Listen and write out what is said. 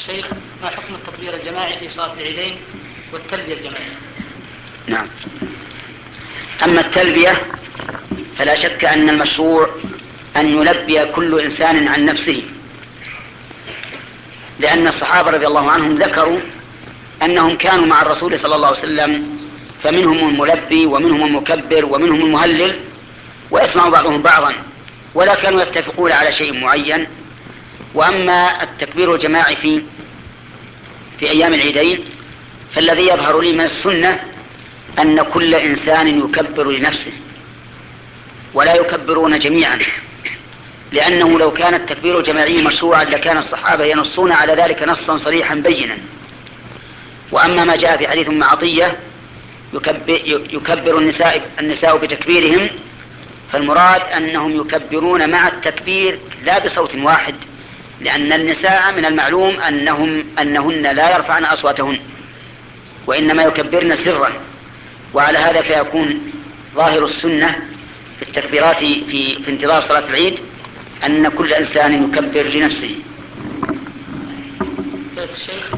الشيخ، ما حكم التكبير الجماعي في صلاة العيدين والتلبية الجماعية؟ نعم. أما التلبية فلا شك أن المشروع أن يلبي كل إنسان عن نفسه، لأن الصحابة رضي الله عنهم ذكروا أنهم كانوا مع الرسول صلى الله عليه وسلم، فمنهم الملبي ومنهم المكبر ومنهم المهلل، ويسمع بعضهم بعضا، ولا كانوا يتفقون على شيء معين. وأما التكبير الجماعي في أيام العيدين فالذي يظهر لي من السنة أن كل إنسان يكبر لنفسه ولا يكبرون جميعا، لأنه لو كان التكبير الجماعي مشروعا لكان الصحابة ينصون على ذلك نصا صريحا بينا. وأما ما جاء في حديث عطية يكبر النساء بتكبيرهم، فالمراد أنهم يكبرون مع التكبير لا بصوت واحد، لأن النساء من المعلوم أنهن لا يرفعن أصواتهن وإنما يكبرن سرا. وعلى هذا فيكون ظاهر السنة في التكبيرات في انتظار صلاة العيد أن كل إنسان يكبر لنفسه. الشيخ